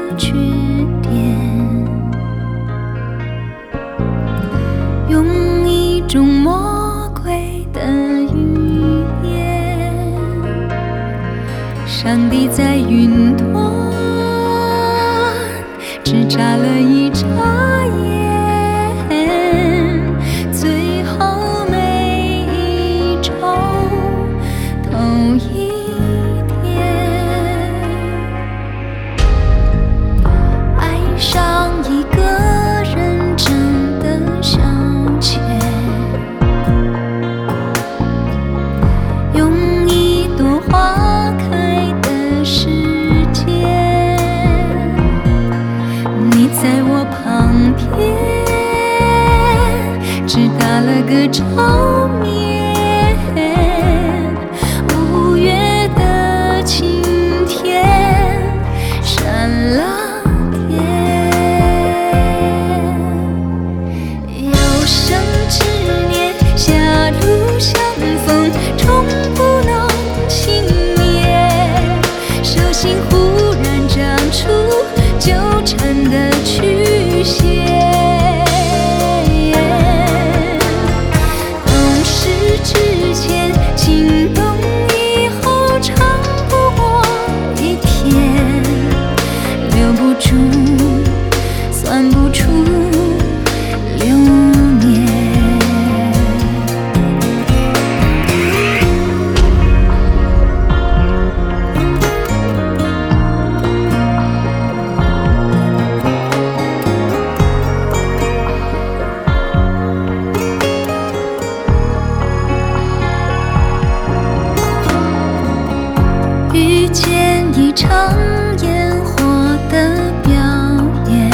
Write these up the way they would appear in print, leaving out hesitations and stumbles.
句点，用一种魔鬼的语言，上帝在云端只眨了一眨眼，最后每一周都一点。爱上一个人真的消遣，用一朵花开的时间，你在我旁边，只打了个照面。五月的晴天，闪了电。有生之年，狭路相逢，终不能幸免。手心忽然长出纠缠的曲线。懂事之前，心动以后，长不过一天，留不住，算不出流年。遇见一场烟火的表演，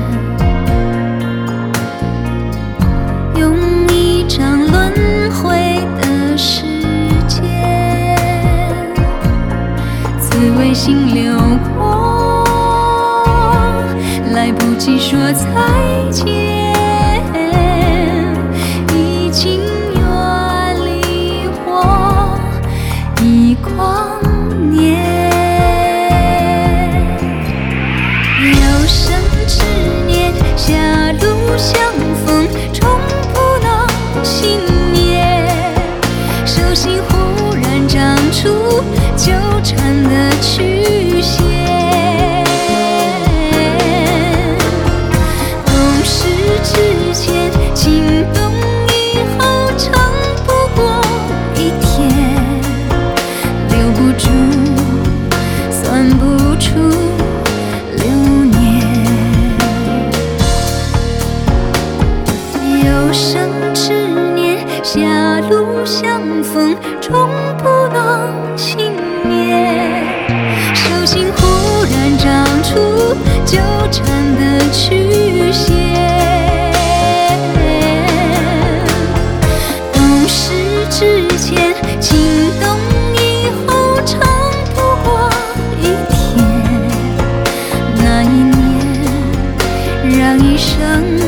用一张轮回的时间，滋味心流过，来不及说再见，已经远离我一光年。有生之年，狭路相逢，终不能幸免。手心忽然长出纠缠的曲线。懂事之前，心动以后，长不过一天，留不住，算不出流年。有生之年，狭路相逢，终不能幸免。手心忽然长出纠缠的曲线。懂事之前，心动以后，长不过一天，那一年，让一生